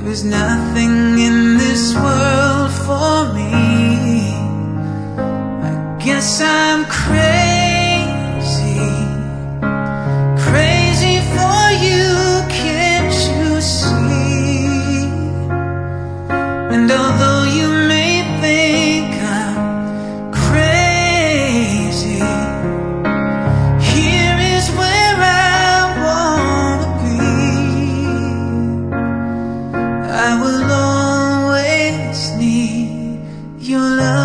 There is nothing in this world for me. I guess I'm crazy, crazy for you, can't you see? And although you may think I'm crazy, here is where I wanna be. I will always need your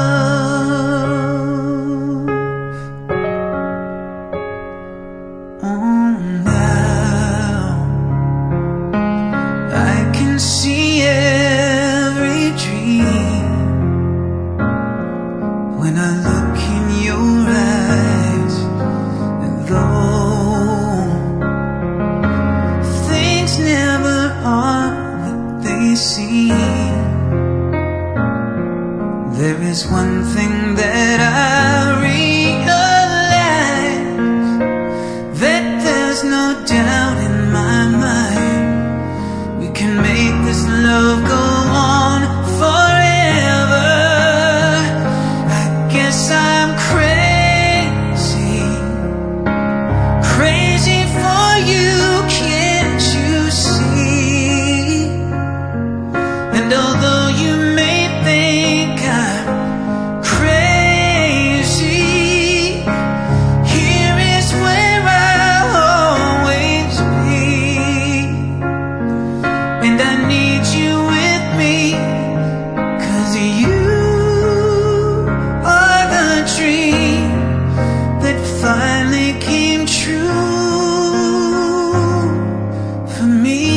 love. Oh, now I can see every dream when I look in your eyes. And though things never are what they seem, there is one thing that I realize, that there's no doubt in my mind. We can make this love go on forever. I guess I'm crazy, crazy for you, can't you see? And although you may think I'm crazy, here is where I'll always be. And I need you with me, 'cause you are the dream that finally came true for me.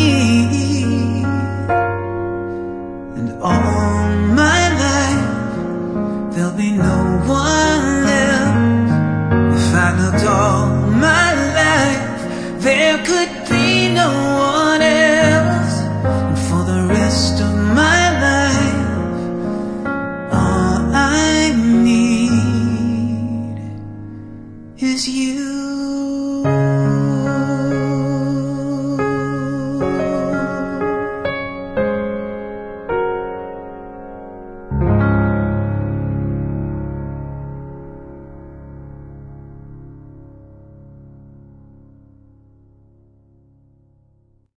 And all my life there'll be no one else. If I looked all my life, there could be no one else. And for the rest of my life, all I need is you.